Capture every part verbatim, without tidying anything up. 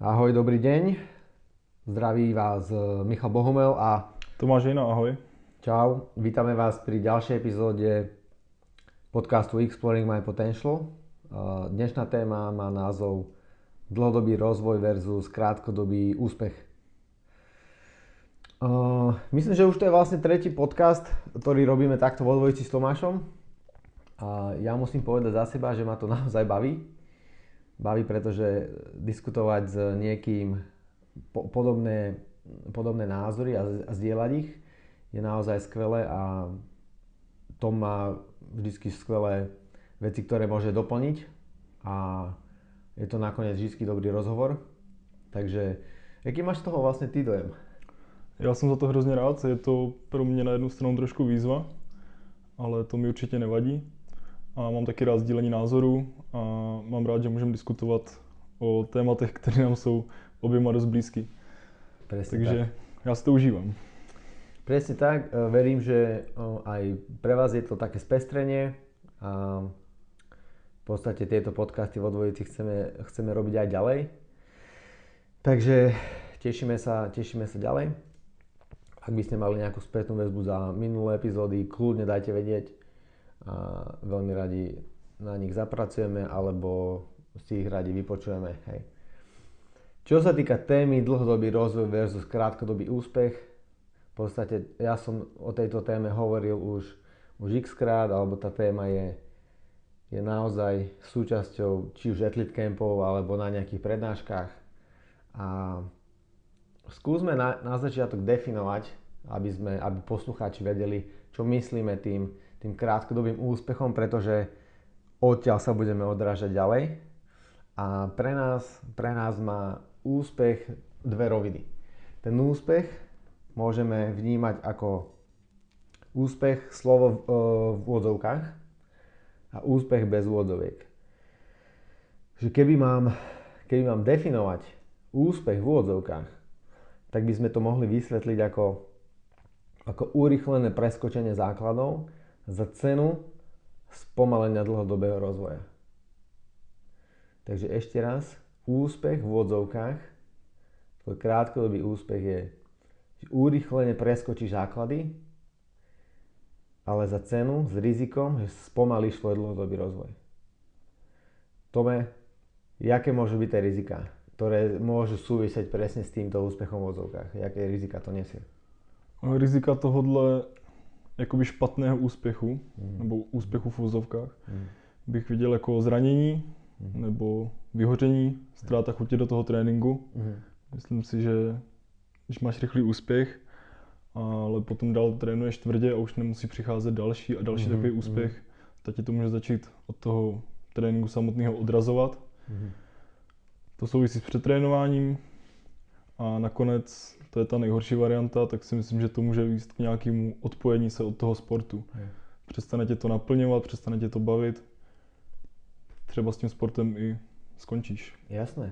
Ahoj, dobrý deň. Zdraví vás Michal Bohumel a Tomáš Hejna, ahoj. čau. Vítame vás pri ďalšej epizóde podcastu Exploring My Potential. Dnešná téma má názov Dlhodobý rozvoj versus krátkodobý úspech. Myslím, že už to je vlastne tretí podcast, ktorý robíme takto vo dvojici s Tomášom. A ja musím povedať za seba, že ma to naozaj baví. Baví, pretože diskutovať s niekým po, podobné, podobné názory a, a zdieľať ich je naozaj skvelé a to má vždy skvelé veci, ktoré môže doplniť a je to nakoniec vždy dobrý rozhovor. Takže, jaký máš z toho vlastne ty dojem? Já jsem za to hrozně rád, je to pro mě na jednu stranu trošku výzva, ale to mi určitě nevadí. A mám taky rád sdílení názorů a mám rád, že můžeme diskutovat o tématech, které nám jsou oběma dost blízky. Presne Takže tak. já si to užívám. Presne tak, verím, že aj pre vás je to také spestrenie a v podstate tieto podcasty vo dvojici chceme, chceme robiť aj ďalej. Takže tešíme sa, tešíme sa ďalej. Ak by ste mali nejakú spätnú väzbu za minulé epizódy, kľudne dajte vedieť a veľmi radi na nich zapracujeme alebo si ich radi vypočujeme. Hej. Čo sa týka témy dlhodobý rozvoj versus krátkodobý úspech, v podstate ja som o tejto téme hovoril už, už x krát, alebo tá téma je, je naozaj súčasťou či už athlete campov alebo na nejakých prednáškach. A skúsme na, na začiatok definovať, aby, sme, aby poslucháči vedeli, čo myslíme tým, tým krátkodobým úspechom, pretože odtiaľ sa budeme odrážať ďalej. A pre nás, pre nás má úspech dve roviny. Ten úspech môžeme vnímať ako úspech slovo v, v úvodzovkách a úspech bez úvodzoviek. Že keby mám, keby mám definovať úspech v úvodzovkách, tak by sme to mohli vysvetliť ako, ako urýchlené preskočenie základov za cenu spomalenia dlhodobého rozvoja. Takže ešte raz, úspech v úvodzovkách, tvoj krátkodobý úspech je, že urýchlene preskočíš základy, ale za cenu, s rizikom, že spomalíš svoj dlhodobý rozvoj. Tome, jaké môžu byť tie rizika, ktoré môžu súvisieť presne s týmto úspechom v úvodzovkách? Jaké rizika to nesie? Rizika tohohle jakoby špatného úspěchu, Mm. nebo úspěchu v uvozovkách, Mm. bych viděl jako zranění, Mm. nebo vyhoření, ztráta chuti do toho tréninku. Mm. Myslím si, že když máš rychlý úspěch, ale potom dál trénuješ tvrdě a už nemusí přicházet další a další Mhm, takový mhm. úspěch, tak ti to může začít od toho tréninku samotného odrazovat. Mm. To souvisí s přetrénováním a nakonec, to je ta nejhorší varianta, tak si myslím, že to může vést k nějakému odpojení se od toho sportu. Je. Přestane tě to naplňovat, přestane tě to bavit, třeba s tím sportem i skončíš. Jasné.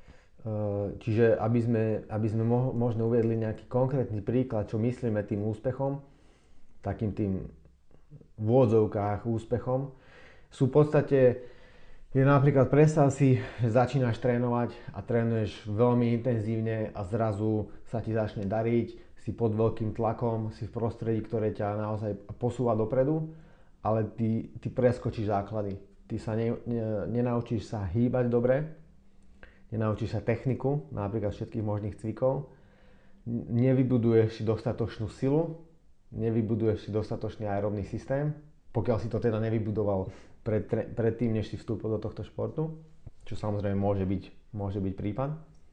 Čiže aby sme, aby sme mo- možno uviedli nejaký konkrétny príklad, čo myslíme tým úspechom, takým tým v úvodzovkách úspechom, sú v podstate, je napríklad predstav si, že začínaš trénovať a trénuješ veľmi intenzívne a zrazu sa ti začne dariť, si pod veľkým tlakom, si v prostredí, ktoré ťa naozaj posúva dopredu, ale ty, ty preskočíš základy. Ty sa ne, ne, nenaučíš sa hýbať dobre, nenaučíš sa techniku, napríklad všetkých možných cvikov, nevybuduješ si dostatočnú silu, nevybuduješ si dostatočný aerobný systém, pokiaľ si to teda nevybudoval pred, predtým, než si vstúpil do tohto športu, čo samozrejme môže byť, môže byť prípad.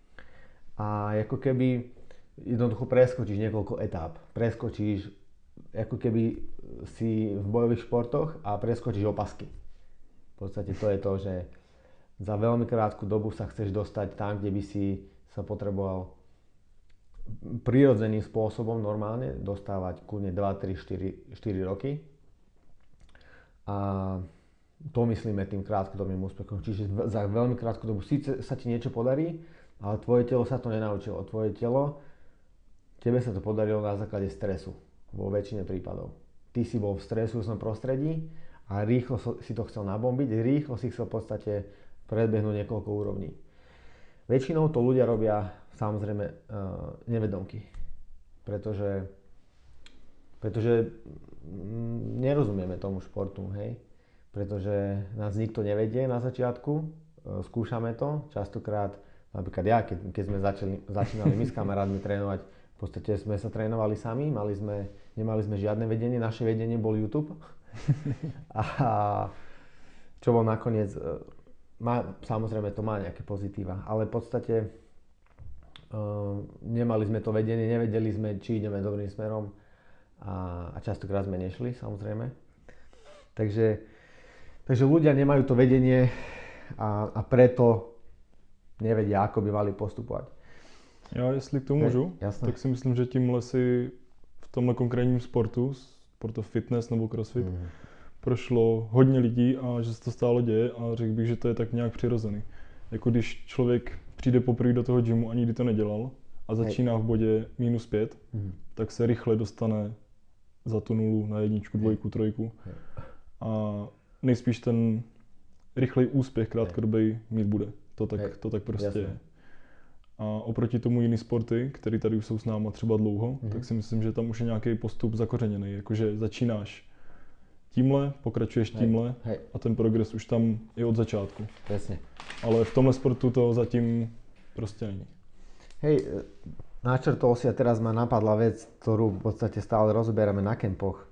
A ako keby jednoducho preskočíš niekoľko etáp, preskočíš, ako keby si v bojových športoch a preskočíš opasky. V podstate to je to, že za veľmi krátku dobu sa chceš dostať tam, kde by si sa potreboval prirodzeným spôsobom normálne dostávať kľudne dva, tri, štyri, štyri roky. A to myslíme tým krátkodobým úspechom. Čiže za veľmi krátku dobu síce sa ti niečo podarí, ale tvoje telo sa to nenaučilo. Tvoje telo, tebe sa to podarilo na základe stresu vo väčšine prípadov. Ty si bol v stresujúcom prostredí a rýchlo si to chcel nabombiť, rýchlo si chcel v podstate predbehnúť niekoľko úrovní. Väčšinou to ľudia robia samozrejme uh, nevedomky, pretože, pretože mm, nerozumieme tomu športu, hej, pretože nás nikto nevedie na začiatku, uh, skúšame to, častokrát, napríklad ja, keď, keď sme začali, začínali my s kamarátmi trénovať, v podstate sme sa trénovali sami, mali sme, nemali sme žiadne vedenie, naše vedenie bol YouTube a čo bol nakoniec, má, samozrejme to má nejaké pozitíva, ale v podstate uh, nemali sme to vedenie, nevedeli sme, či ideme dobrým smerom a, a častokrát sme nešli, samozrejme. Takže, takže ľudia nemajú to vedenie a, a preto nevedia, ako by mali postupovať. Já, jestli k tomu můžu, Jasné. tak si myslím, že tímhle si v tomhle konkrétním sportu, sportu fitness nebo crossfit, mm. prošlo hodně lidí a že se to stále děje a řekl bych, že to je tak nějak přirozený. Jako když člověk přijde poprvé do toho gymu a nikdy to nedělal a začíná v bodě minus pět, mm. tak se rychle dostane za tu nulu na jedničku, dvojku, trojku. A nejspíš ten rychlej úspěch krátkodobý mít bude. To tak, to tak prostě je. A oproti tomu jiný sporty, které tady už jsou s náma třeba dlouho, mm-hmm. tak si myslím, že tam už je nějaký postup zakořeněný. Jakože začínáš tímhle, pokračuješ tímhle hej, hej. a ten progres už tam je od začátku. Presne. Ale v tomhle sportu to zatím prostě není. Hej, načrtol si a teraz ma napadla vec, ktorú v podstate stále rozoberáme na kempoch.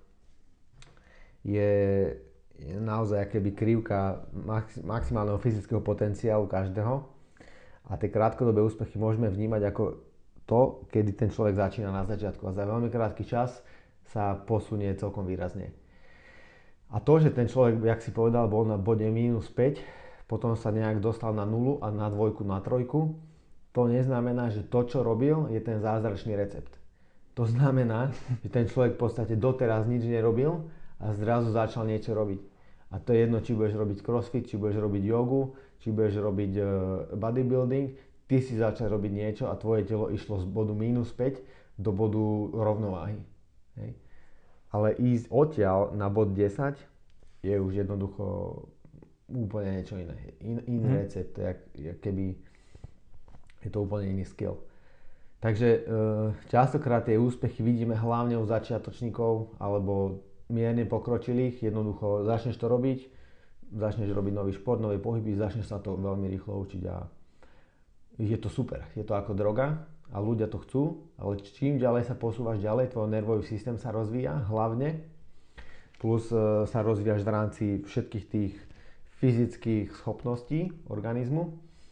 Je, je naozaj akéby krivka max, maximálneho fyzického potenciálu každého. A tie krátkodobé úspechy môžeme vnímať ako to, kedy ten človek začína na začiatku a za veľmi krátky čas sa posunie celkom výrazne. A to, že ten človek, jak si povedal, bol na bode mínus päť, potom sa nejak dostal na nulu a na dvojku, na trojku, to neznamená, že to, čo robil, je ten zázračný recept. To znamená, že ten človek v podstate doteraz nič nerobil a zrazu začal niečo robiť. A to je jedno, či budeš robiť crossfit, či budeš robiť jogu, či budeš robiť uh, bodybuilding, ty si začal robiť niečo a tvoje telo išlo z bodu mínus päť do bodu rovnováhy. Hej. Ale ísť odtiaľ na bod desať je už jednoducho úplne niečo iné. In, iný hmm. recept, jak, jak keby je to úplne iný skill. Takže uh, častokrát tie úspechy vidíme hlavne u začiatočníkov alebo mierne pokročilých, jednoducho začneš to robiť, začneš robiť nový šport, nové pohyby, začneš sa to veľmi rýchlo učiť a je to super, je to ako droga a ľudia to chcú, ale čím ďalej sa posúvaš ďalej, tvoj nervový systém sa rozvíja hlavne, plus e, sa rozvíjaš v rámci všetkých tých fyzických schopností organizmu.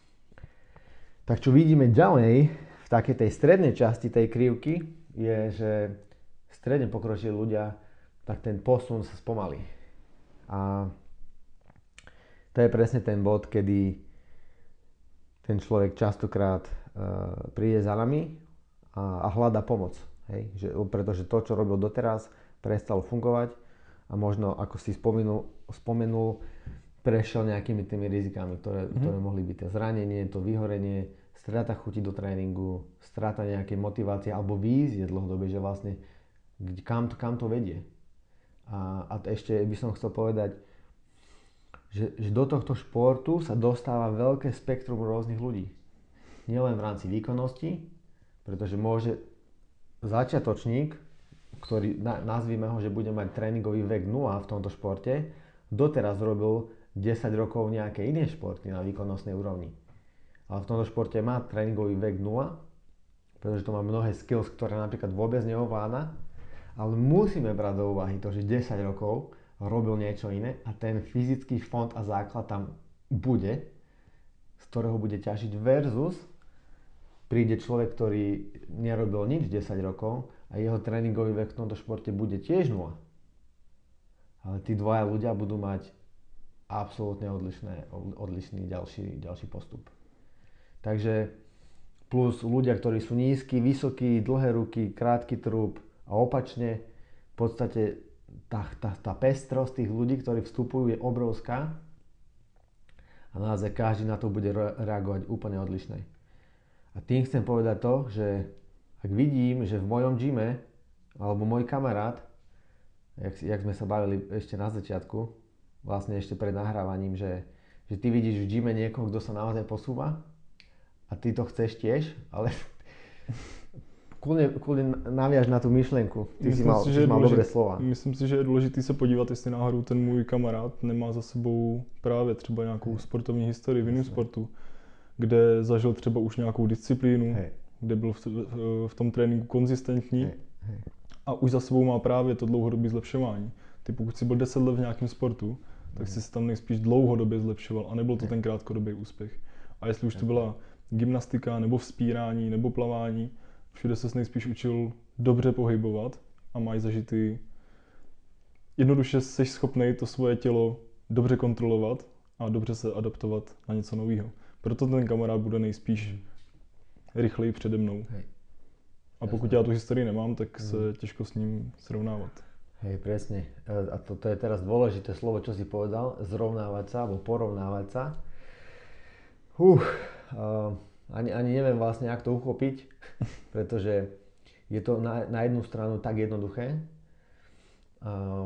Tak čo vidíme ďalej v takej tej strednej časti tej krivky je, že stredne pokročilí ľudia tak ten posun sa spomalí. A to je presne ten bod, kedy ten človek častokrát uh, príde za nami a, a hľadá pomoc. Hej? Že, pretože to, čo robil doteraz, prestalo fungovať a možno, ako si spomenul, spomenul prešiel nejakými tými rizikami, ktoré, mm-hmm. ktoré mohli byť to zranenie, to vyhorenie, strata chuti do tréningu, strata nejakej motivácie alebo vízie dlhodobé, že vlastne kam to, kam to vedie. A, a ešte by som chcel povedať, že, že do tohto športu sa dostáva veľké spektrum rôznych ľudí. Nielen v rámci výkonnosti, pretože môže začiatočník, ktorý na, nazvime ho, že bude mať tréningový vek nula v tomto športe, doteraz robil desať rokov nejaké iné športy na výkonnostnej úrovni. Ale v tomto športe má tréningový vek nula, pretože to má mnohé skills, ktoré napríklad vôbec neovláda. Ale musíme brať do úvahy to, že desať rokov robil niečo iné a ten fyzický fond a základ tam bude, z ktorého bude ťažiť versus príde človek, ktorý nerobil nič desať rokov a jeho tréningový vek v tomto športe bude tiež nula. Ale tí dvaja ľudia budú mať absolútne odlišné, odlišný ďalší, ďalší postup. Takže plus ľudia, ktorí sú nízky, vysokí, dlhé ruky, krátky trup, a opačne, v podstate tá, tá, tá pestrosť tých ľudí, ktorí vstupujú, je obrovská a naozaj každý na to bude re- reagovať úplne odlišne. A tým chcem povedať to, že ak vidím, že v mojom gyme, alebo môj kamarát, jak, jak sme sa bavili ešte na začiatku, vlastne ešte pred nahrávaním, že, že ty vidíš v gyme niekoho, kto sa naozaj posúva a ty to chceš tiež, ale kľudne, kľudne naviaž na tú myšlenku. Ty myslím si mal, si, že mal dobré slova. Myslím si, že je důležité se podívat, jestli náhodou ten můj kamarád nemá za sebou právě třeba nějakou hey. sportovní historii v jiném sportu, kde zažil třeba už nějakou disciplínu, hey. kde byl v, v, v tom tréninku konzistentní hey. Hey. a už za sebou má právě to dlouhodobé zlepšování. Ty pokud jsi byl deset let v nějakém sportu, tak jsi se tam nejspíš dlouhodobě zlepšoval a nebyl to ten krátkodobý úspěch. A jestli už to byla gymnastika, nebo vzpírání, nebo plavání, všude ses nejspíš učil dobře pohybovat a máš zažitý. Jednoduše jsi schopný to svoje tělo dobře kontrolovat a dobře se adaptovat na něco nového. Proto ten kamarád bude nejspíš rychleji přede mnou. Hej. A pokud já tu historii nemám, tak se těžko s ním srovnávat. Hej, presne. A to, to je teraz dôležité slovo, čo si povedal, zrovnávať sa, alebo porovnávať sa. Uf, uh, ani, ani neviem vlastne, jak to uchopiť, pretože je to na, na jednu stranu tak jednoduché. Uh,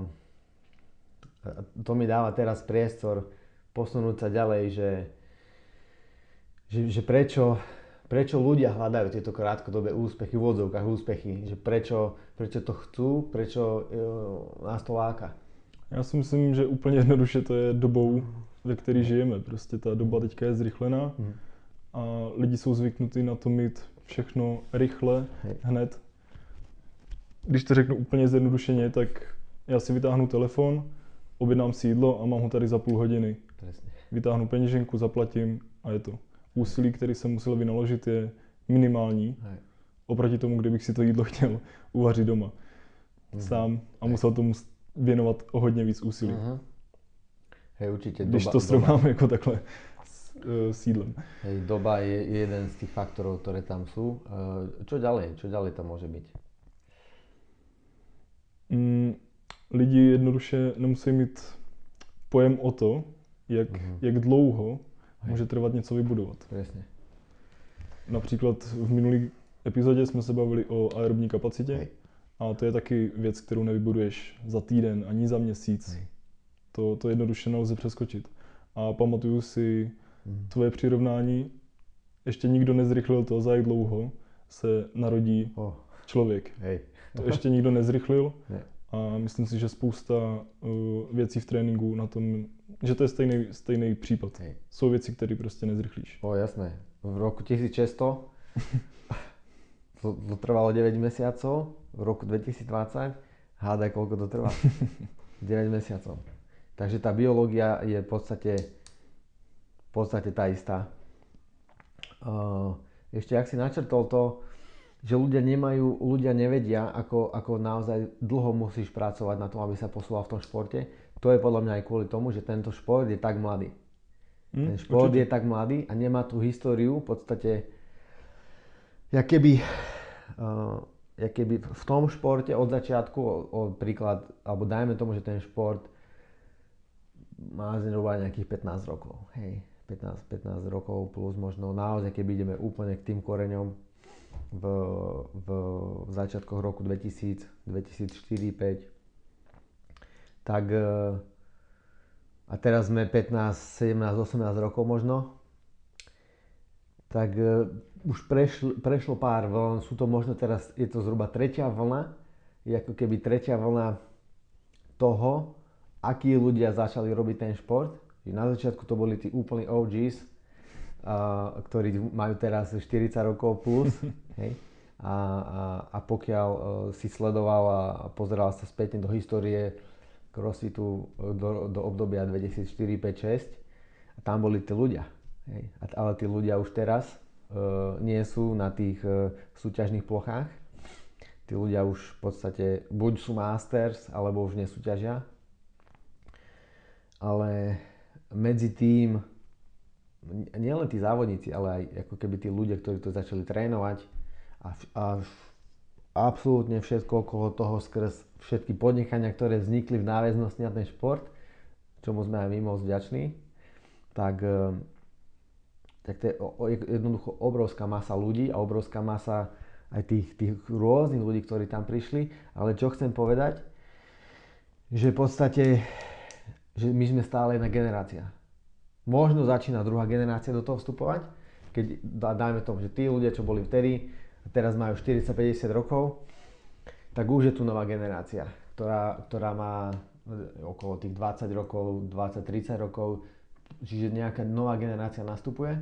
to mi dáva teraz priestor posunúť sa ďalej, že, že, že prečo, prečo ľudia hľadajú tieto krátkodobé úspechy, v odzovkách úspechy, že prečo, prečo to chcú, prečo uh, nás to láka. Já si myslím, že úplně jednoduše to je dobou, ve které žijeme. Prostě ta doba teďka je zrychlená a lidi jsou zvyknutí na to mít všechno rychle, hned. Když to řeknu úplně zjednodušeně, tak já si vytáhnu telefon, objednám si jídlo a mám ho tady za půl hodiny. Presne. Vytáhnu peněženku, zaplatím a je to. Úsilí, který jsem musel vynaložit, je minimální. Hej. Oproti tomu, kdybych si to jídlo chtěl uvařit doma mm. sám a musel tomu věnovat o hodně víc úsilí. Uh-huh. Hej, určite. Když doba, to srovnáme jako takhle s, uh, s jídlem. Hej, doba je jeden z tých faktorov, ktoré tam sú. Uh, čo ďalej? Čo ďalej tam môže byť? Mm, lidi jednoduše nemusí mít pojem o to, jak, uh-huh. jak dlouho Hej. může trvat něco vybudovat. Presne. Například v minulý epizodě jsme se bavili o aerobní kapacitě. Hej. A to je taky věc, kterou nevybuduješ za týden ani za měsíc. To, to jednoduše nelze přeskočit. A pamatuju si mm. tvoje přirovnání, ještě nikdo nezrychlil to, za jak dlouho se narodí oh. člověk. Hej. To ještě nikdo nezrychlil a myslím si, že spousta uh, věcí v tréninku na tom, že to je stejný, stejný případ. Hej. Jsou věci, které prostě nezrychlíš. O, jasné. V roku tisícšesťsto to, to trvalo deväť mesiacov. V roku dvetisícdvadsať, hádaj, koľko to trvá. deväť mesiacov. Takže tá biológia je v podstate, v podstate tá istá. Ešte, ak si načrtol to, že ľudia nemajú, ľudia nevedia, ako, ako naozaj dlho musíš pracovať na tom, aby sa posúval v tom športe, to je podľa mňa aj kvôli tomu, že tento šport je tak mladý. Mm, Ten šport určite. je tak mladý a nemá tú históriu, v podstate, jak keby... Uh, keby v tom športe od začiatku, od príklad, alebo dajme tomu, že ten šport má zhruba nejakých pätnásť rokov. Hej, pätnásť, pätnásť rokov plus možno naozaj, keby ideme úplne k tým koreňom v, v, v začiatkoch roku dvetisíc, dvetisícštyri, päť. Tak a teraz sme pätnásť, sedemnásť, osemnásť rokov možno. Tak už prešlo, prešlo pár vln, sú to možno teraz, je to zhruba tretia vlna, je ako keby tretia vlna toho, akí ľudia začali robiť ten šport. Na začiatku to boli tí úplní ó gés, uh, ktorí majú teraz štyridsať rokov plus. Hej. A, a, a pokiaľ uh, si sledoval a pozeral sa späť do histórie crossfitu do, do obdobia dvetisícštyri, päť, šesť, a tam boli tí ľudia. Hej. Ale tí ľudia už teraz uh, nie sú na tých uh, súťažných plochách. Tí ľudia už v podstate buď sú masters, alebo už nesúťažia. Ale medzi tým, nielen tí závodníci, ale aj ako keby tí ľudia, ktorí to začali trénovať a, a absolútne všetko okolo toho skrz všetky podnikania, ktoré vznikli v náväznosti na ten šport, čomu sme aj my moc vďační, tak uh, tak to je jednoducho obrovská masa ľudí a obrovská masa aj tých, tých rôznych ľudí, ktorí tam prišli. Ale čo chcem povedať, že v podstate, že my sme stále jedna generácia. Možno začína druhá generácia do toho vstupovať, keď dajme tomu, že tí ľudia, čo boli vtedy, a teraz majú štyridsať päťdesiat rokov, tak už je tu nová generácia, ktorá, ktorá má okolo tých dvadsať rokov, dvadsať tridsať rokov, čiže nejaká nová generácia nastupuje.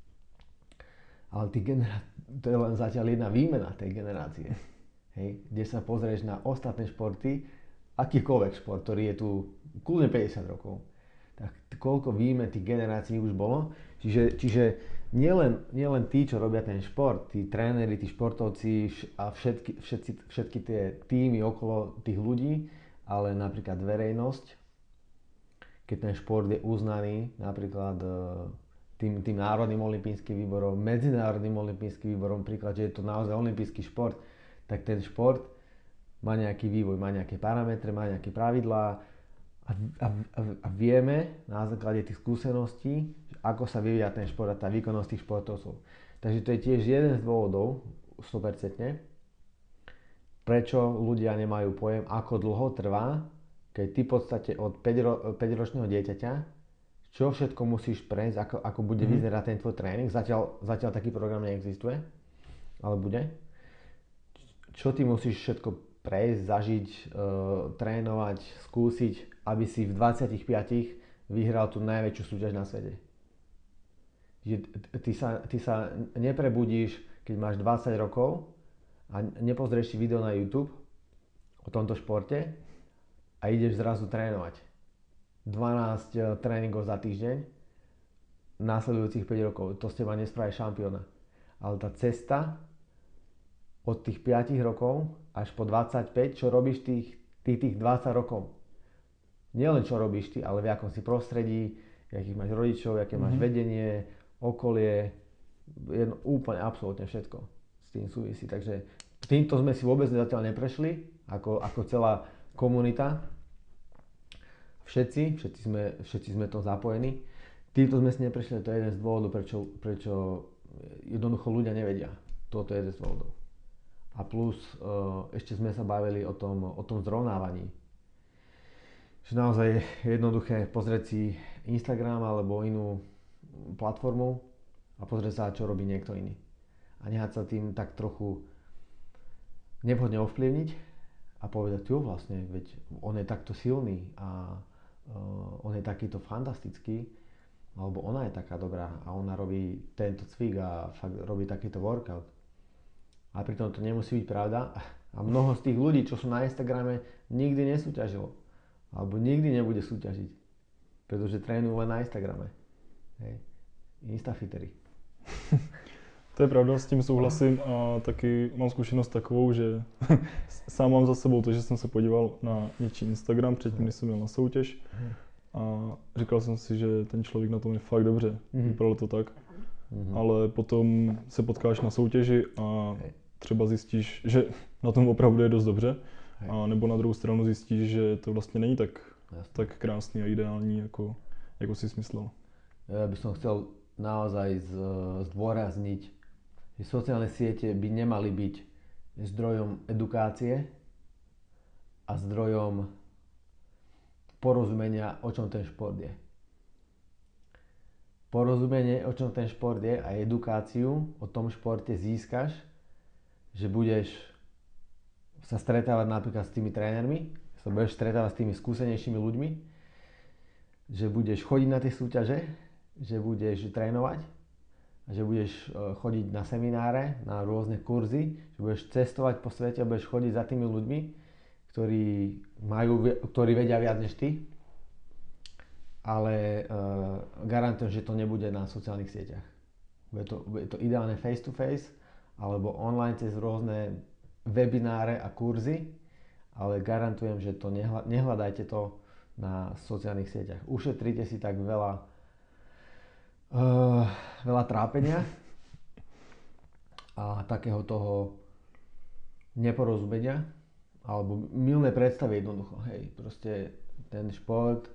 Ale tí generá... to je len zatiaľ jedna výmena tej generácie. Hej, kde sa pozrieš na ostatné športy, akýkoľvek šport, ktorý je tu kľudne päťdesiat rokov, tak koľko výmen tých generácií už bolo. Čiže, čiže nielen, nielen tí, čo robia ten šport, tí tréneri, tí športovci a všetky, všetci, všetky tie týmy okolo tých ľudí, ale napríklad verejnosť, keď ten šport je uznaný napríklad tým, tým Národným olympijským výborom, Medzinárodným olympijským výborom, príklad, že je to naozaj olympijský šport, tak ten šport má nejaký vývoj, má nejaké parametre, má nejaké pravidlá a, a, a vieme na základe tých skúseností, ako sa vyvíja ten šport a tá výkonnosť tých športovcov. Takže to je tiež jeden z dôvodov, sto percent, prečo ľudia nemajú pojem, ako dlho trvá, keď ty v podstate od päťročného dieťaťa, čo všetko musíš prejsť, ako, ako bude mm. vyzerať ten tvoj tréning. Zatiaľ, zatiaľ taký program neexistuje, ale bude. Čo ty musíš všetko prejsť, zažiť, e, trénovať, skúsiť, aby si v dvadsiatich piatich vyhral tú najväčšiu súťaž na svete. Že ty sa, ty sa neprebudíš, keď máš dvadsať rokov a nepozrieš si video na YouTube o tomto športe a ideš zrazu trénovať. dvanásť tréningov za týždeň, následujúcich päť rokov. To z teba nespraví šampióna. Ale tá cesta od tých päť rokov až po dvadsaťpäť, čo robíš tých, tých, tých dvadsať rokov. Nielen čo robíš ty, ale v akom si prostredí, akých máš rodičov, aké máš mm-hmm. vedenie, okolie, jedno, úplne absolútne všetko s tým súvisí. Takže týmto sme si vôbec zatiaľ neprešli, ako, ako celá komunita. Všetci, všetci sme, všetci sme to zapojení. Týmto sme si neprešli, to je jeden z dôvodov, prečo, prečo jednoducho ľudia nevedia. Toto je jeden z dôvodov. A plus uh, ešte sme sa bavili o tom, o tom zrovnávaní. Že naozaj je jednoduché pozrieť si Instagram alebo inú platformu a pozrieť sa, čo robí niekto iný. A nehať sa tým tak trochu nevhodne ovplyvniť a povedať, jo vlastne, veď on je takto silný a uh, on je takýto fantastický, alebo ona je taká dobrá a ona robí tento cvik a fakt robí takýto workout. A pritom to nemusí byť pravda a mnoho z tých ľudí, čo sú na Instagrame, nikdy nesúťažilo. Alebo nikdy nebude súťažiť. Pretože trénujú len na Instagrame. Hej. Instafitery. To je pravda, s tím souhlasím a taky mám zkušenost takovou, že sám mám za sebou to, že jsem se podíval na něčí Instagram předtím, než jsem měl na soutěž a říkal jsem si, že ten člověk na tom je fakt dobře, mm-hmm. vypadalo to tak, mm-hmm. ale potom se potkáš na soutěži a třeba zjistíš, že na tom opravdu je dost dobře, a nebo na druhou stranu zjistíš, že to vlastně není tak, tak krásný a ideální, jako, jako si smyslel. Ja by som chcel naozaj zdôrazniť, že sociálne siete by nemali byť zdrojom edukácie a zdrojom porozumenia, o čom ten šport je. Porozumenie, o čom ten šport je a edukáciu o tom športe získaš, že budeš sa stretávať napríklad s tými trénermi, sa budeš stretávať s tými skúsenejšími ľuďmi, že budeš chodiť na tie súťaže, že budeš trénovať, že budeš chodiť na semináre, na rôzne kurzy, že budeš cestovať po svete a budeš chodiť za tými ľuďmi, ktorí, majú, ktorí vedia viac než ty. Ale uh, garantujem, že to nebude na sociálnych sieťach. Bude to, bude to ideálne face to face alebo online cez rôzne webináre a kurzy, ale garantujem, že to nehľa, nehľadajte to na sociálnych sieťach. Ušetrite si tak veľa Uh, veľa trápenia a takého toho neporozumenia alebo mylné predstavy jednoducho. Hej, proste ten šport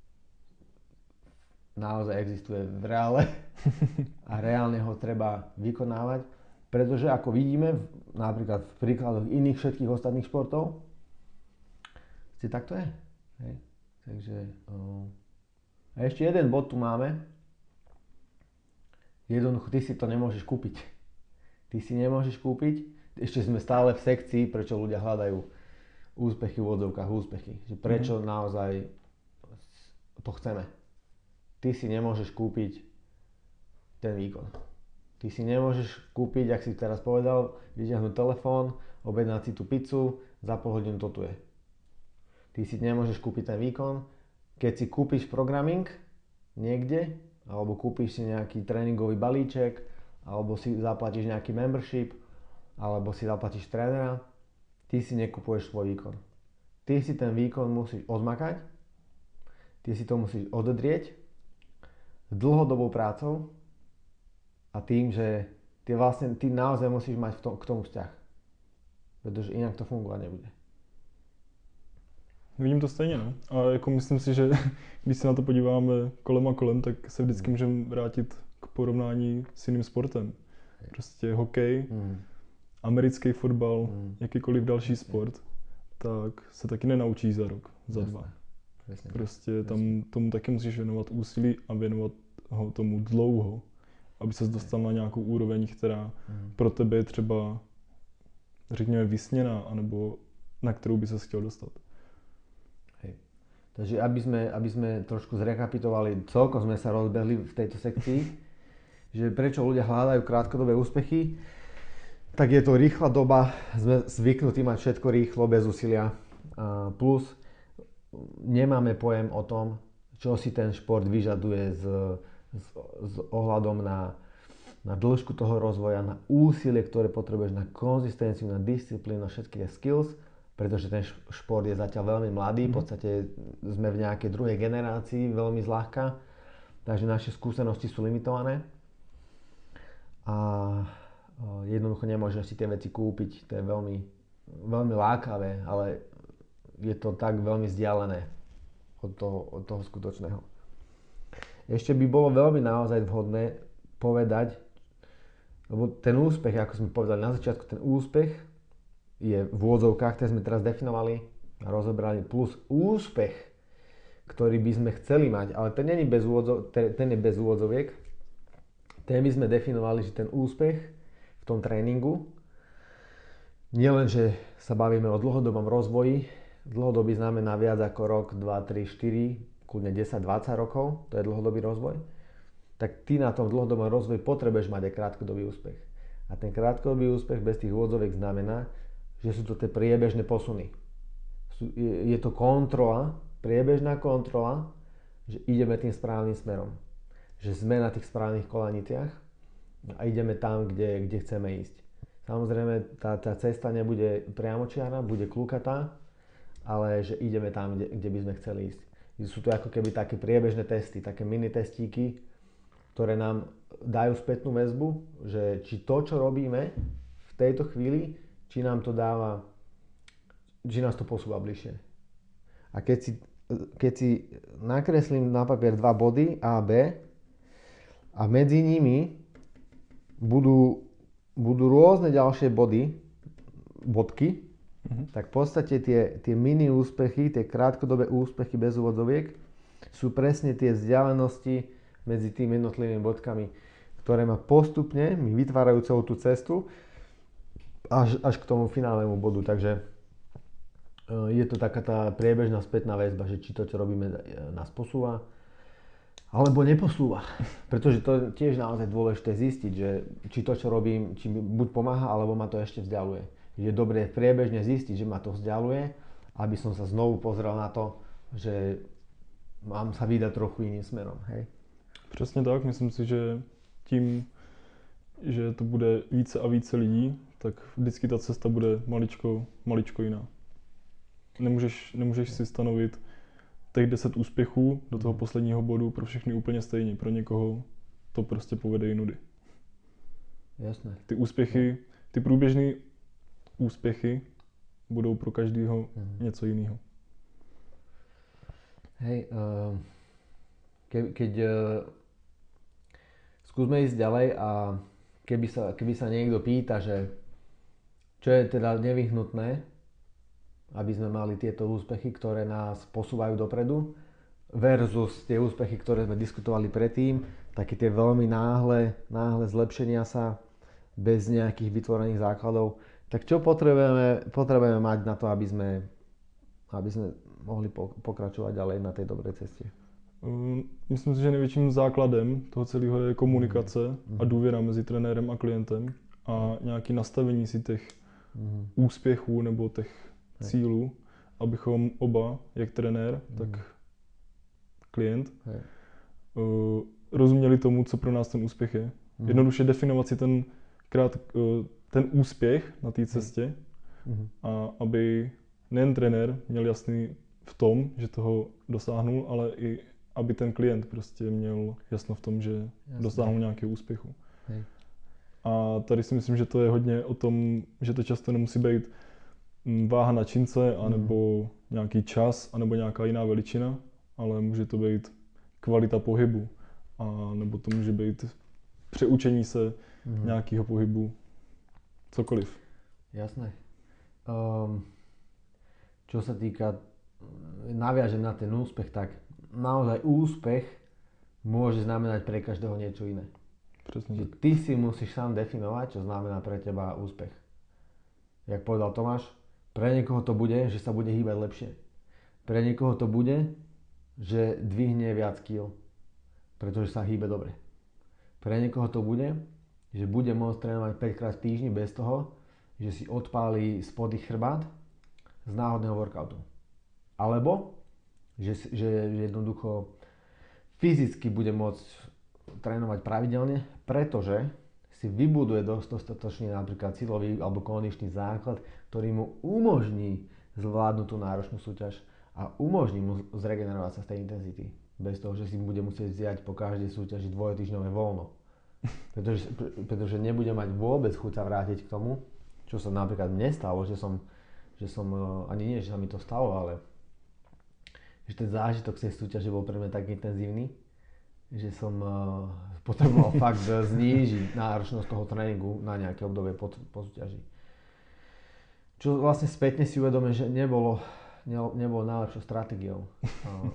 naozaj existuje v reále a reálne ho treba vykonávať, pretože ako vidíme napríklad v príkladoch iných všetkých ostatných športov, tak to je. Hej. Takže uh, a ešte jeden bod tu máme. Jednoducho, ty si to nemôžeš kúpiť. Ty si nemôžeš kúpiť, ešte sme stále v sekcii, prečo ľudia hľadajú úspechy v odzovkách, úspechy. Že prečo mm-hmm. naozaj to chceme. Ty si nemôžeš kúpiť ten výkon. Ty si nemôžeš kúpiť, ak si teraz povedal, vyťahnuť telefón, objednať si tú pizzu, za pol hodinu to tu je. Ty si nemôžeš kúpiť ten výkon. Keď si kúpiš programming niekde, alebo kúpiš si nejaký tréningový balíček, alebo si zaplatíš nejaký membership, alebo si zaplatíš trénera, ty si nekupuješ svoj výkon. Ty si ten výkon musíš odmakať, ty si to musíš ododrieť s dlhodobou prácou a tým, že ty vlastne, ty naozaj musíš mať v tom, k tomu vzťah. Pretože inak to fungovať nebude. Vidím to stejně, no. A jako myslím si, že když se na to podíváme kolem a kolem, tak se vždycky můžeme vrátit k porovnání s jiným sportem. Prostě hokej, mm. americký fotbal, mm. jakýkoliv další sport, tak se taky nenaučí za rok, za Jasne. dva. Jasne. Prostě Jasne. tam tomu taky musíš věnovat úsilí a věnovat ho tomu dlouho, aby ses dostal na nějakou úroveň, která mm. pro tebe je třeba, řekněme, vysněná, anebo na kterou by ses chtěl dostat. Takže aby sme, aby sme trošku zrekapitovali, celkom sme sa rozbehli v tejto sekcii, že prečo ľudia hľadajú krátkodobé úspechy, tak je to rýchla doba, sme zvyknutí mať všetko rýchlo, bez úsilia. A plus nemáme pojem o tom, čo si ten šport vyžaduje s, s, s ohľadom na, na dĺžku toho rozvoja, na úsilie, ktoré potrebuješ, na konzistenciu, na disciplínu, na všetky tie skills. Pretože ten šport je zatiaľ veľmi mladý, v podstate sme v nejakej druhej generácii, veľmi zľahka, takže naše skúsenosti sú limitované a jednoducho nemôžeš si tie veci kúpiť, to je veľmi, veľmi lákavé, ale je to tak veľmi vzdialené od toho, od toho skutočného. Ešte by bolo veľmi naozaj vhodné povedať, lebo ten úspech, ako sme povedali na začiatku, ten úspech je v úvodzovkách, ktoré sme teraz definovali a rozobrali, plus úspech, ktorý by sme chceli mať, ale ten, nie bez úvodzov, ten, ten je bez úvodzoviek. Ten by sme definovali, že ten úspech v tom tréningu, nielen, že sa bavíme o dlhodobom rozvoji, dlhodobý znamená viac ako rok, dva, tri, štyri, kľudne desať, dvadsať rokov, to je dlhodobý rozvoj, tak ty na tom dlhodobom rozvoji potrebuješ mať aj krátkodobý úspech. A ten krátkodobý úspech bez tých úvodzoviek znamená, že sú to tie priebežné posuny. Je, je to kontrola, priebežná kontrola, že ideme tým správnym smerom. Že sme na tých správnych kolaniciach a ideme tam, kde, kde chceme ísť. Samozrejme, tá, tá cesta nebude priamočiara, bude klukatá, ale že ideme tam, kde, kde by sme chceli ísť. Sú to ako keby také priebežné testy, také mini testíky, ktoré nám dajú spätnú väzbu, že či to, čo robíme v tejto chvíli, či nám to dáva, či nás to posúva bližšie. A keď si, keď si nakreslím na papier dva body A a B a medzi nimi budú, budú rôzne ďalšie body, bodky, mm-hmm. tak v podstate tie, tie mini úspechy, tie krátkodobé úspechy bez úvodzoviek sú presne tie vzdialenosti medzi tými jednotlivými bodkami, ktoré ma postupne mi vytvárajú celú tú cestu Až, až k tomu finálnemu bodu, takže je to taká tá priebežná spätná väzba, že či to, čo robíme, nás posúva, alebo neposúva. Pretože to je tiež naozaj dôležité zistiť, že či to, čo robím, či mi buď pomáha, alebo ma to ešte vzdialuje. Je dobré priebežne zistiť, že ma to vzdialuje, aby som sa znovu pozrel na to, že mám sa vydať trochu iným smerom. Hej? Přesně tak, myslím si, že tím, že to bude více a více lidí, tak vždycky ta cesta bude maličko, maličko jiná. Nemůžeš, nemůžeš si stanovit těch deset úspěchů do toho posledního bodu pro všechny úplně stejně. Pro někoho to prostě povede i nudy. Jasné. Ty úspěchy, ty průběžné úspěchy budou pro každého mhm. něco jiného. Hej, uh, ke, keď uh, skúsme ísť ďalej a keby sa, keby sa niekto pýta, že čo je teda nevyhnutné, aby sme mali tieto úspechy, ktoré nás posúvajú dopredu, versus tie úspechy, ktoré sme diskutovali predtým, také tie veľmi náhle, náhle zlepšenia sa bez nejakých vytvorených základov. Tak čo potrebujeme, potrebujeme mať na to, aby sme, aby sme mohli pokračovať ďalej na tej dobrej ceste? Myslím si, že největším základem toho celého je komunikace mm. a důvěra mezi trenérem a klientem a nějaké nastavení si těch mm. úspěchů nebo těch Hej. cílů, abychom oba, jak trenér, mm. tak klient, Hej. rozuměli tomu, co pro nás ten úspěch je. Mm. Jednoduše definovat si ten, krát, ten úspěch na té cestě mm. a aby nejen trenér měl jasný v tom, že toho dosáhnul, ale i aby ten klient prostě měl jasno v tom, že Jasne. dosáhnul nějakého úspěchu. Hej. A tady si myslím, že to je hodně o tom, že to často nemusí být váha na čince, anebo mm. nějaký čas, anebo nějaká jiná veličina, ale může to být kvalita pohybu, a nebo to může být přeučení se mm. nějakého pohybu, cokoliv. Jasné. Um, čo sa týka, naviažem na ten úspech, tak naozaj úspech môže znamenať pre každého niečo iné. Presne. Že ty si musíš sám definovať, čo znamená pre teba úspech. Jak povedal Tomáš, pre niekoho to bude, že sa bude hýbať lepšie. Pre niekoho to bude, že dvihne viac kíl, pretože sa hýbe dobre. Pre niekoho to bude, že bude môcť trénovať päť krát v týždni bez toho, že si odpálí spodný chrbát z náhodného workoutu. Alebo Že, že jednoducho fyzicky bude môcť trénovať pravidelne, pretože si vybuduje dostatočne napríklad silový alebo kondičný základ, ktorý mu umožní zvládnuť tú náročnú súťaž a umožní mu zregenerovať sa z tej intenzity. Bez toho, že si bude musieť vziať po každej súťaži dvojtýždňové voľno. Pretože, pretože nebude mať vôbec chuť sa vrátiť k tomu, čo sa napríklad mne stalo, že som, že som ani nie, že sa mi to stalo, ale že ten zážitok z tej súťaže bol pre mňa tak intenzívny, že som uh, potreboval fakt znížiť náročnosť toho tréningu na nejaké obdobie po, po súťaži. Čo vlastne spätne si uvedomím, že nebolo, ne, nebolo najlepšou stratégiou. Uh,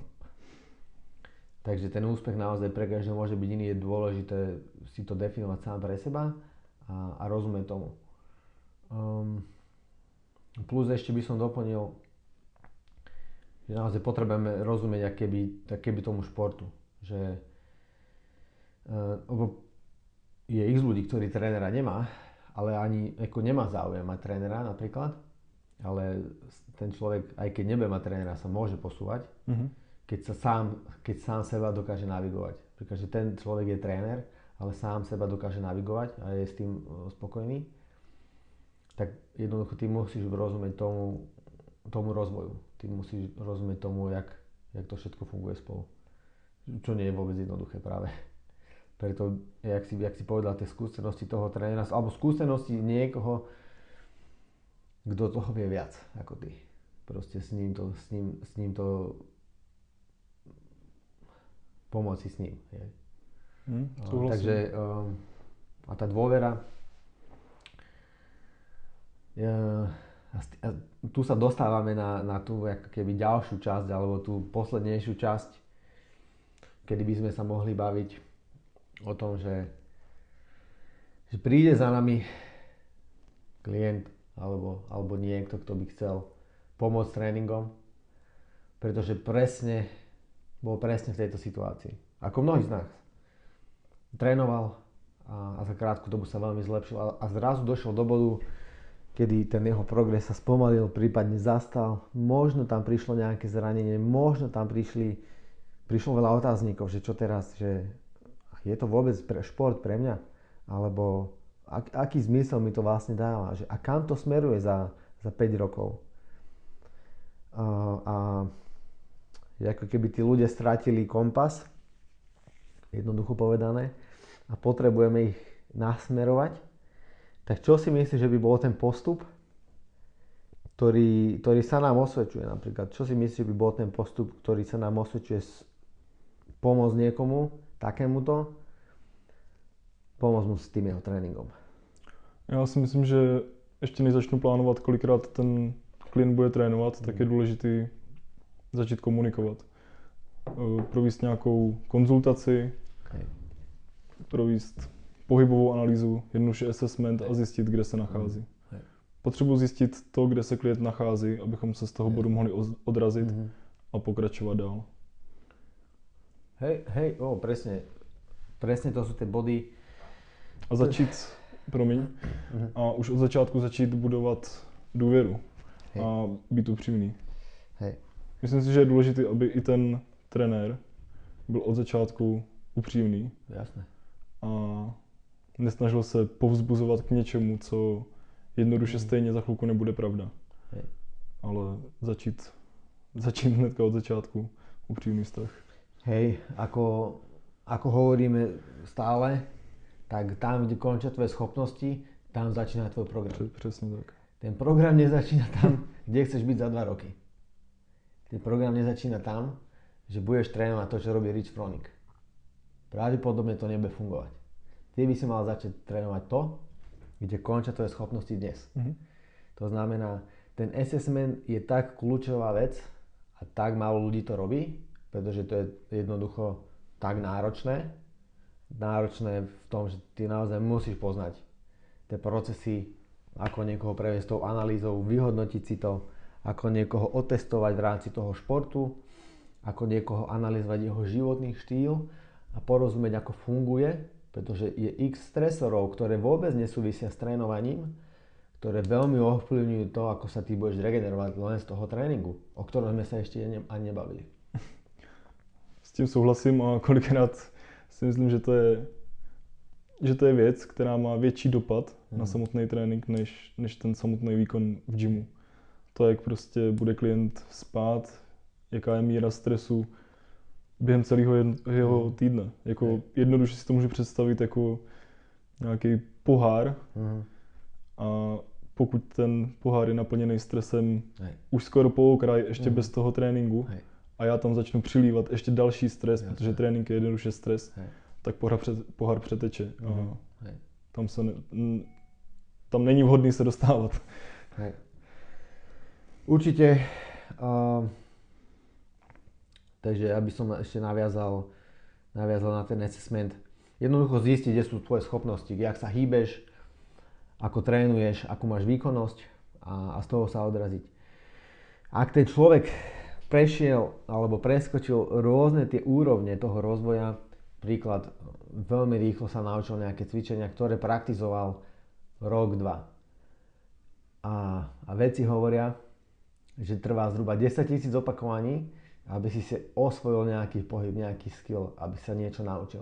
takže ten úspech naozaj pre každého môže byť iný, je dôležité si to definovať sám pre seba a, a rozumieť tomu. Um, plus ešte by som doplnil, že naozaj potrebujeme rozumieť akéby, akéby tomu športu. Že uh, je x ľudí, ktorí trénera nemá, ale ani ako nemá záujem mať trénera napríklad, ale ten človek, aj keď nebude mať trénera, sa môže posúvať, mm-hmm. keď, sa sám, keď sám seba dokáže navigovať. Pretože ten človek je tréner, ale sám seba dokáže navigovať a je s tým spokojný. Tak jednoducho ty musíš rozumieť tomu, tomu rozvoju. Ty musíš rozumieť tomu, jak, jak to všetko funguje spolu. Čo nie je vôbec jednoduché práve. Preto, jak si, jak si povedal, tie skúsenosti toho trénera, alebo skúsenosti niekoho, kto toho vie viac ako ty. Proste s ním to, s ním, s ním to pomôcť s ním. Je. Hmm, a, takže um, a tá dôvera, ja, a tu sa dostávame na, na tú ako keby ďalšiu časť, alebo tú poslednejšiu časť, kedy by sme sa mohli baviť o tom, že, že príde za nami klient alebo, alebo niekto, kto by chcel pomôcť tréningom, pretože presne bol presne v tejto situácii. Ako mnohí z nás. Trénoval a, a za krátku dobu sa veľmi zlepšil a, a zrazu došiel do bodu, kedy ten jeho progres sa spomalil, prípadne zastal. Možno tam prišlo nejaké zranenie, možno tam prišli, prišlo veľa otáznikov, že čo teraz, že je to vôbec pre šport pre mňa? Alebo ak, aký zmysel mi to vlastne dáva? Že, a kam to smeruje za, za päť rokov? A, a ako keby tí ľudia strátili kompas, jednoducho povedané, a potrebujeme ich nasmerovať. Tak čo si myslíš, že by bol ten postup, ktorý, ktorý sa nám osvedčuje napríklad? Čo si myslíš, že by bol ten postup, ktorý sa nám osvedčuje pomôcť niekomu, takémuto, pomôcť mu s tým jeho tréninkom? Já si myslím, že ještě než začnu plánovat, kolikrát ten klient bude trénovat, tak je důležitý začít komunikovat. uh, provést nějakou konzultaci, Hej. provést pohybovou analýzu, jednoduše assessment a zjistit, kde se nachází. Hej. Potřebuji zjistit to, kde se klient nachází, abychom se z toho bodu mohli odrazit Mhm. a pokračovat dál. Hej, hej, o, presne. Presne to sú tie body. A začít, promiň, a už od začátku začít budovat důvěru Hej. a být upřímný. Hej. Myslím si, že je důležité, aby i ten trenér byl od začátku upřímný Jasné. a nesnažil se povzbuzovat k něčemu, co jednoduše stejně za chvilku nebude pravda. Hej. Ale začít, začít hnedka od začátku upřímný vztah. Hej, ako, ako hovoríme stále, tak tam, kde končia tvoje schopnosti, tam začína tvoj program. Pře- Přesně tak. Ten program nezačína tam, kde chceš byť za dva roky. Ten program nezačína tam, že budeš trénovať to, čo robí Rich Froning. Pravdepodobne to nebude fungovať. Ty by si mal začať trénovať to, kde končia tvoje schopnosti dnes. Mhm. To znamená, ten assessment je tak kľúčová vec a tak málo ľudí to robí, pretože to je jednoducho tak náročné. Náročné v tom, že ty naozaj musíš poznať tie procesy, ako niekoho previesť tou analýzou, vyhodnotiť si to, ako niekoho otestovať v rámci toho športu, ako niekoho analyzovať jeho životný štýl a porozumieť, ako funguje, pretože je x stresorov, ktoré vôbec nesúvisia s trénovaním, ktoré veľmi ovplyvňujú to, ako sa ty budeš regenerovať len z toho tréninku, o ktorom sme sa ešte ani nebavili. S tím souhlasím a kolikrát si myslím, že to je, že to je věc, která má větší dopad hmm. na samotný trénink, než, než ten samotný výkon v gymu. To, jak prostě bude klient spát, jaká je míra stresu během celého jeho hmm. týdne. Jako hmm. jednoduše si to můžu představit jako nějaký pohár hmm. a pokud ten pohár je naplněný stresem Hej. už skoro po okraj, ještě hmm. bez toho tréninku, Hej. a já tam začnu přilívat ještě další stres, Jasne. protože trénink je jednoduše stres, Hej. tak pohár, před, pohár přeteče. Mm-hmm. A tam, se ne, tam není vhodný se dostávat. Hej. Určite. Uh, takže aby som ešte naviazal, naviazal na ten assessment. Jednoducho zistiť, kde sú tvoje schopnosti, jak sa hýbeš, ako trénuješ, akú máš výkonnosť a, a z toho sa odraziť. Ak ten človek prešiel alebo preskočil rôzne tie úrovne toho rozvoja, príklad, veľmi rýchlo sa naučil nejaké cvičenia, ktoré praktizoval rok, dva. A, a vedci hovoria, že trvá zhruba desaťtisíc opakovaní, aby si si osvojil nejaký pohyb, nejaký skill, aby sa niečo naučil.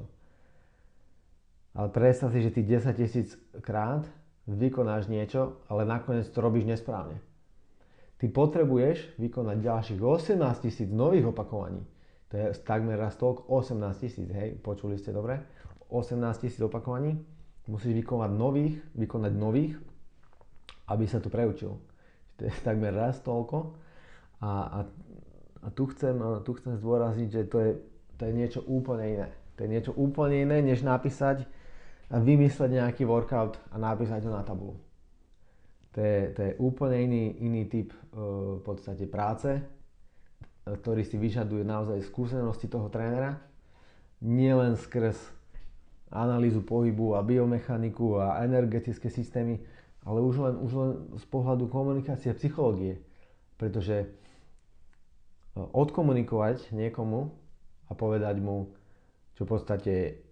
Ale predstav si, že ty desaťtisíc krát vykonáš niečo, ale nakoniec to robíš nesprávne. Ty potrebuješ vykonať ďalších osemnásťtisíc nových opakovaní. To je takmer raz toľko, osemnásťtisíc, hej, počuli ste dobre? osemnásťtisíc opakovaní musíš vykonať nových, vykonať nových, aby sa to preučil. To je takmer raz toľko. A, a, a tu, chcem, tu chcem zdôrazniť, že to je, to je niečo úplne iné. To je niečo úplne iné, než napísať a vymysleť nejaký workout a napísať ho na tabulu. To je, to je úplne iný, iný typ v podstate práce, ktorý si vyžaduje naozaj skúsenosti toho trénera. Nie len skrz analýzu pohybu a biomechaniku a energetické systémy, ale už len, už len z pohľadu komunikácie a psychológie. Pretože odkomunikovať niekomu a povedať mu, čo v podstate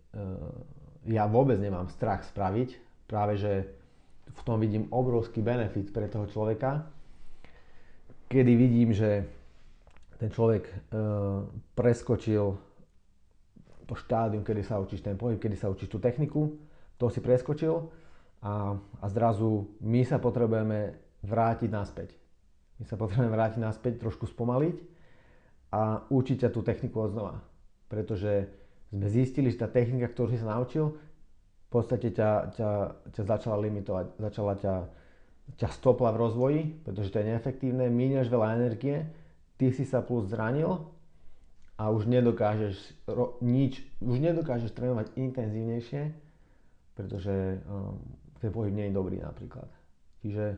ja vôbec nemám strach spraviť, práve že v tom vidím obrovský benefit pre toho človeka, kedy vidím, že ten človek preskočil to štádium, kedy sa učíš ten pohyb, kedy sa učíš tú techniku, to si preskočil a, a zrazu my sa potrebujeme vrátiť naspäť. My sa potrebujeme vrátiť naspäť, trošku spomaliť a učiť ťa tú techniku odznova. Pretože sme zistili, že tá technika, ktorú si sa naučil, v podstate ťa, ťa, ťa začala limitovať, začala ťa, ťa stopla v rozvoji, pretože to je neefektívne, míňaš veľa energie, ty si sa plus zranil a už nedokážeš ro, nič, už nedokážeš trénovať intenzívnejšie, pretože um, ten pohyb nie je dobrý napríklad. Čiže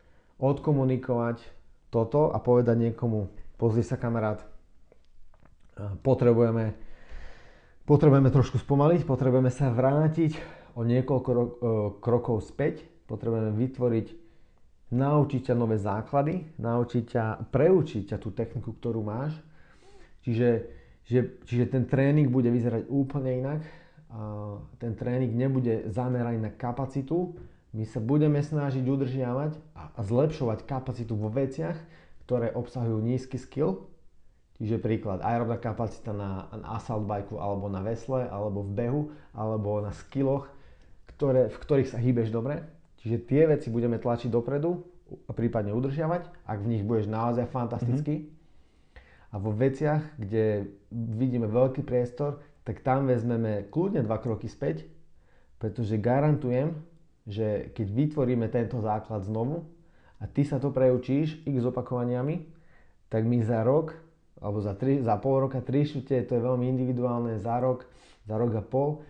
odkomunikovať toto a povedať niekomu, pozri sa kamarát, potrebujeme, potrebujeme trošku spomaliť, potrebujeme sa vrátiť o niekoľko ro- krokov späť, potrebujeme vytvoriť, naučiť ťa nové základy, naučiť ťa, preučiť ťa tú techniku, ktorú máš. Čiže, že, čiže ten tréning bude vyzerať úplne inak. A ten tréning nebude zameraný na kapacitu. My sa budeme snažiť udržiavať a, a zlepšovať kapacitu vo veciach, ktoré obsahujú nízky skill. Čiže príklad, aerobná kapacita na, na assault bajku, alebo na vesle, alebo v behu, alebo na skilloch, ktoré, v ktorých sa hýbeš dobre. Čiže tie veci budeme tlačiť dopredu a prípadne udržiavať, ak v nich budeš naozaj fantastický. Mm-hmm. A vo veciach, kde vidíme veľký priestor, tak tam vezmeme kľudne dva kroky späť, pretože garantujem, že keď vytvoríme tento základ znovu a ty sa to preučíš x opakovaniami, tak my za rok, alebo za, tri, za pol roka, tri štvrte, to je veľmi individuálne, za rok, za rok a pol,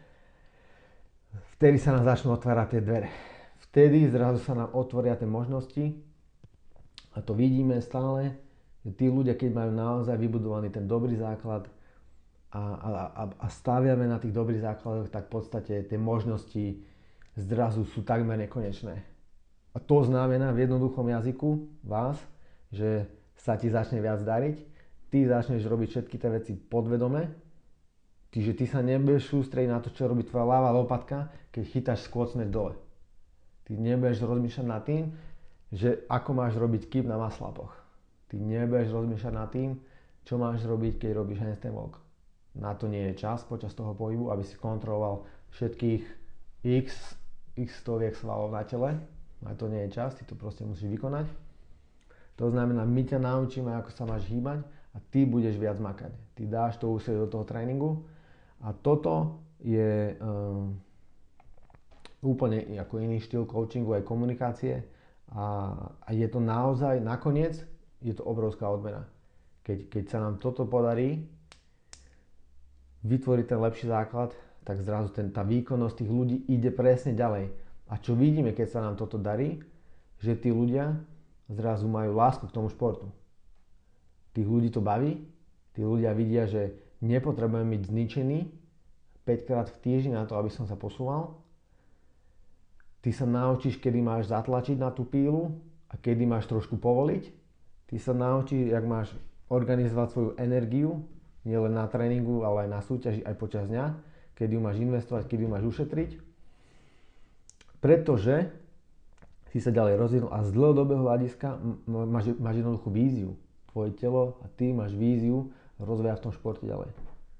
vtedy sa nám začnú otvárať tie dvere. Vtedy zrazu sa nám otvoria tie možnosti a to vidíme stále, že tí ľudia, keď majú naozaj vybudovaný ten dobrý základ a, a, a, a staviame na tých dobrých základoch, tak v podstate tie možnosti zrazu sú takmer nekonečné. A to znamená v jednoduchom jazyku vás, že sa ti začne viac dariť, ty začneš robiť všetky tie veci podvedome, čiže ty sa nebudeš sústrediť na to, čo robí tvoja ľavá lopatka, keď chytáš squat snatch dole. Ty nebudeš rozmýšľať nad tým, že ako máš robiť kip na maslapoch. Ty nebudeš rozmýšľať nad tým, čo máš robiť, keď robíš handstand walk. Na to nie je čas počas toho pohybu, aby si kontroloval všetkých x, x stoviek svalov na tele. Na to nie je čas, ty to proste musíš vykonať. To znamená, my ťa naučíme, ako sa máš hýbať a ty budeš viac makať. Ty dáš to úsilie do toho tréningu a toto je um, úplne ako iný štýl coachingu aj komunikácie a, a je to naozaj, nakoniec, je to obrovská odmena. Keď, keď sa nám toto podarí, vytvoriť ten lepší základ, tak zrazu ten, tá výkonnosť tých ľudí ide presne ďalej. A čo vidíme, keď sa nám toto darí, že tí ľudia zrazu majú lásku k tomu športu. Tých ľudí to baví, tí ľudia vidia, že nepotrebujem byť zničený päť krát v týždni na to, aby som sa posúval. Ty sa naučíš, kedy máš zatlačiť na tú pílu a kedy máš trošku povoliť. Ty sa naučíš, jak máš organizovať svoju energiu, nielen na tréningu, ale aj na súťaži, aj počas dňa, kedy ju máš investovať, kedy ju máš ušetriť. Pretože si sa ďalej rozvinul a z dlhodobého hľadiska máš, máš jednoduchú víziu. Tvoje telo a ty máš víziu rozvoja v tom športe ďalej.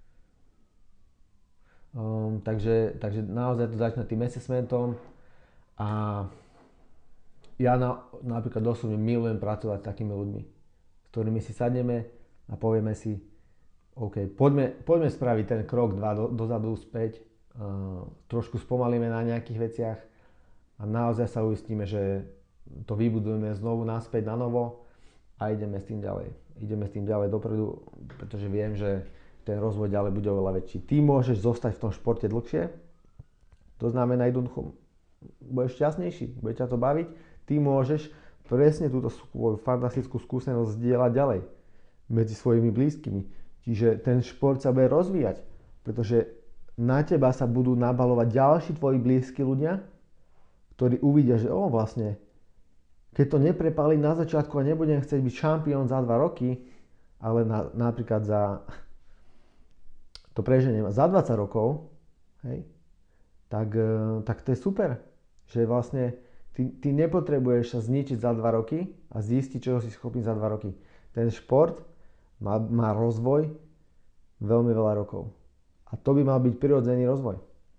Um, takže, takže naozaj to začína tým assessmentom a ja na, napríklad doslovne milujem pracovať s takými ľuďmi, s ktorými si sadneme a povieme si, OK, poďme, poďme spraviť ten krok dva do, dozadu, späť, uh, trošku spomalíme na nejakých veciach a naozaj sa uistíme, že to vybudujeme znovu naspäť na novo a ideme s tým ďalej. Ideme s tým ďalej dopredu, pretože viem, že ten rozvoj ďalej bude oveľa väčší. Ty môžeš zostať v tom športe dlhšie, to znamená jednoducho, budeš šťastnejší, bude ťa to baviť, ty môžeš presne túto svoju fantastickú skúsenosť zdieľať ďalej medzi svojimi blízkymi. Čiže ten šport sa bude rozvíjať, pretože na teba sa budú nabalovať ďalší tvoji blízki ľudia, ktorí uvidia, že o, vlastne, keď to neprepálim na začiatku a nebudem chcieť byť šampión za dva roky, ale na, napríklad za, to preženiem, za dvadsať rokov, hej, tak, tak to je super, že vlastne ty, ty nepotrebuješ sa zničiť za dva roky a zistiť, čoho si schopný za dva roky. Ten šport má, má rozvoj veľmi veľa rokov. A to by mal byť prirodzený rozvoj.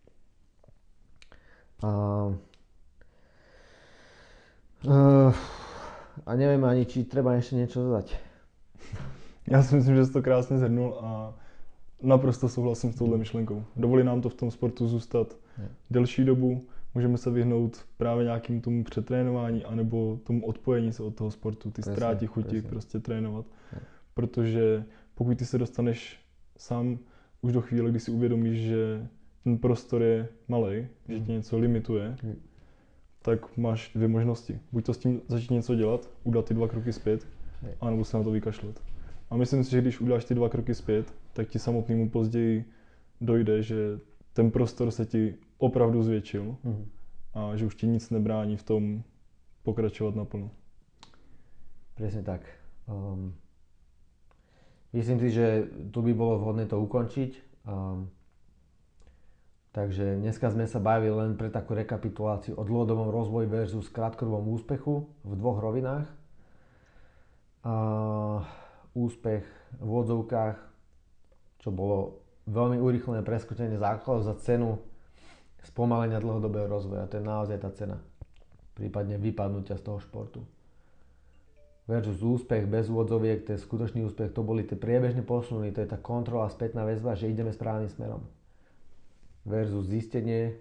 A, uh, a neviem ani, či treba ešte niečo dodať. Já si myslím, že jsi to krásně zhrnul a naprosto souhlasím s touhle myšlenkou. Dovolí nám to v tom sportu zůstat ne. delší dobu, můžeme se vyhnout právě nějakým tomu přetrénování anebo tomu odpojení se od toho sportu, ty ztráti chuti prostě trénovat. Ne. Protože pokud ty se dostaneš sám už do chvíle, kdy si uvědomíš, že ten prostor je malej, mm. že tě něco limituje, mm. tak máš dvě možnosti. Buď to s tím začít něco dělat, udat ty dva kroky zpět, mm. anebo se na to vykašlet. A myslím si, že když uděláš ty dva kroky zpět, tak ti samotnému později dojde, že ten prostor se ti opravdu zvětšil mm. a že už ti nic nebrání v tom pokračovat naplno. Presne tak. Um, myslím si, že tu by bolo vhodné to ukončiť. Um, takže dneska sme sa bavili len pre takú rekapituláciu o dlhodobom rozvoji versus krátkodobom úspechu v dvoch rovinách. Uh, úspech v odzovkách, čo bolo veľmi urýchlené preskočenie základov za cenu spomalenia dlhodobého rozvoja. To je naozaj tá cena. Prípadne vypadnutia z toho športu. Versus úspech bez úvodzoviek, to je skutočný úspech, to boli tie priebežné posuny, to je tá kontrola, spätná väzba, že ideme správnym smerom. Versus zistenie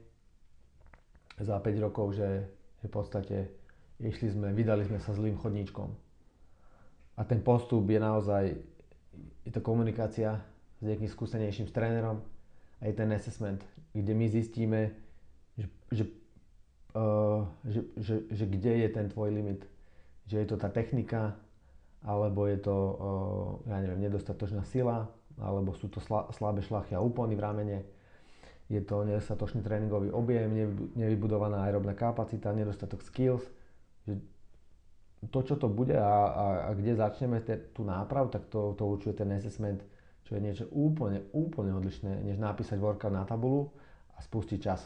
za päť rokov, že, že v podstate išli sme, vydali sme sa zlým chodníčkom. A ten postup je naozaj, je to komunikácia s niekým skúsenejším, s trénerom a je ten assessment, kde my zistíme, že, že, uh, že, že, že kde je ten tvoj limit. Že je to tá technika, alebo je to, ja neviem, nedostatočná sila, alebo sú to slabé šlachy a úpony v ramene. Je to nedostatočný tréningový objem, nevybudovaná aerobná kapacita, nedostatok skills. Že to, čo to bude a, a, a kde začneme te, tú nápravu, tak to, to určuje ten assessment, čo je niečo úplne, úplne odlišné, než napísať workout na tabulu a spustiť čas.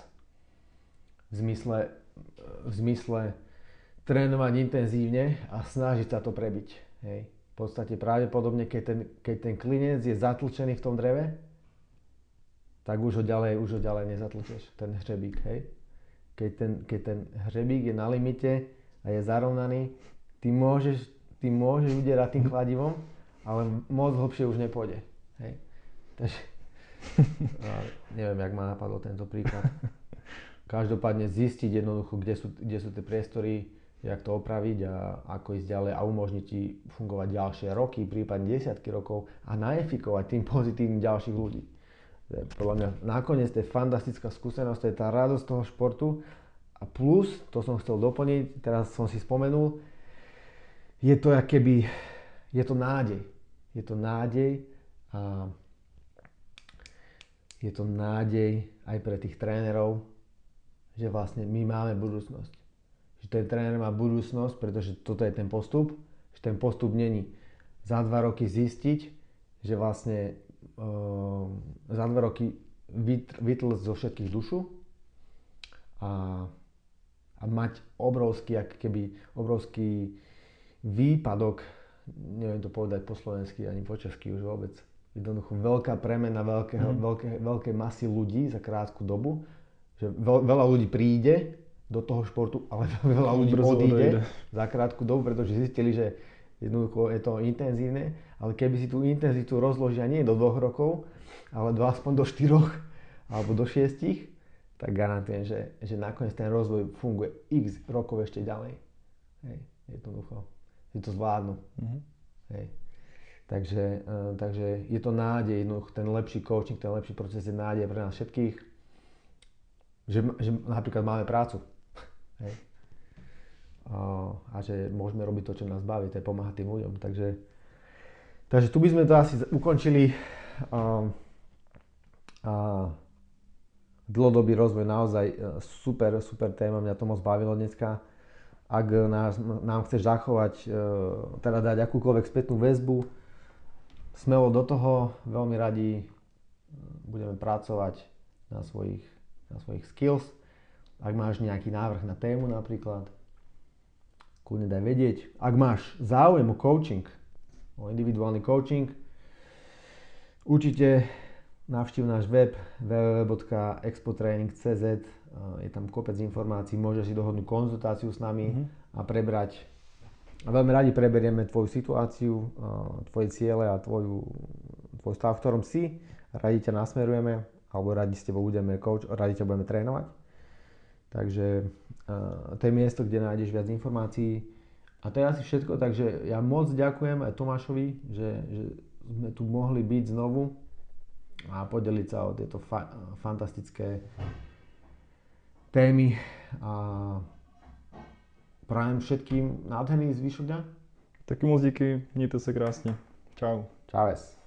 V zmysle, v zmysle trénovať intenzívne a snažiť sa to prebiť. Hej. V podstate pravdepodobne, keď ten, keď ten klinec je zatlčený v tom dreve, tak už ho ďalej, už ho ďalej nezatlčeš, ten hřebík. Hej. Keď, ten, keď ten hřebík je na limite a je zarovnaný, ty môžeš, ty môžeš udierať tým kladivom, ale moc hlbšie už nepôjde. Hej. Takže, neviem, jak ma napadol tento príklad. Každopádne zistiť jednoducho, kde sú, kde sú tie priestory, jak to opraviť a ako ísť ďalej a umožniť ti fungovať ďalšie roky, prípadne desiatky rokov a naefikovať tým pozitívnym ďalších ľudí. Podľa mňa nakoniec to je fantastická skúsenosť, to je tá radosť toho športu a plus, to som chcel doplniť, teraz som si spomenul, je to akéby, je to nádej. Je to nádej a je to nádej aj pre tých trénerov, že vlastne my máme budúcnosť. Že ten tréner má budúcnosť, pretože toto je ten postup, že ten postup není za dva roky zistiť, že vlastne uh, za dva roky vytlcť zo všetkých dušu a, a mať obrovský, ak keby obrovský výpadok, neviem to povedať po slovensky ani po česky už vôbec, jednoducho veľká premena veľkého, mm. veľké, veľkej masy ľudí za krátku dobu, že veľ, veľa ľudí príde do toho športu, ale veľa ľudí odíde za krátku dobu, pretože zistili, že jednoducho je to intenzívne, ale keby si tú intenzitu rozložia nie do dvoch rokov, ale do, aspoň do štyroch alebo do šiestich, tak garantujem, že, že nakoniec ten rozvoj funguje x rokov ešte ďalej. Hej, jednoducho. Si to zvládnu. Mm-hmm. Hej. Takže, uh, takže je to nádej, jednoducho ten lepší coaching, ten lepší proces je nádej pre nás všetkých, že, že napríklad máme prácu. Hej. Uh, a že môžeme robiť to, čo nás baví, to je pomáhať tým ľuďom. Takže, takže tu by sme to asi ukončili. Uh, uh, dlhodobý rozvoj, naozaj super, super téma, mňa to moc bavilo dneska. Ak nás, nám chceš zachovať, uh, teda dať akúkoľvek spätnú väzbu, smelo do toho, veľmi radi budeme pracovať na svojich, na svojich skills. Ak máš nejaký návrh na tému napríklad, kľudne daj vedieť. Ak máš záujem o coaching, o individuálny coaching, určite navštív náš web w w w bodka expotraining bodka c z. Je tam kopec informácií, môžeš si dohodnúť konzultáciu s nami mm-hmm. a prebrať. A veľmi radi preberieme tvoju situáciu, tvoje ciele a tvoju, tvoj stav, v ktorom si. Radi ťa nasmerujeme, alebo radi s tebou budeme coach, radi ťa budeme trénovať. Takže uh, to je miesto, kde nájdeš viac informácií. A to je asi všetko, takže ja moc ďakujem aj Tomášovi, že, že sme tu mohli byť znovu a podeliť sa o tieto fa- fantastické témy. A prajem všetkým nádherný zvyšok dňa. Taky moc díky, mějte se krásně. Čau. Čaves.